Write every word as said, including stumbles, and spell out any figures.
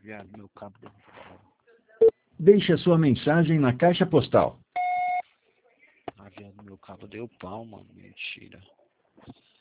Viado, meu cabo deu pau. Deixe a sua mensagem na caixa postal. Ah, viado, meu cabo deu pau, mano. Mentira.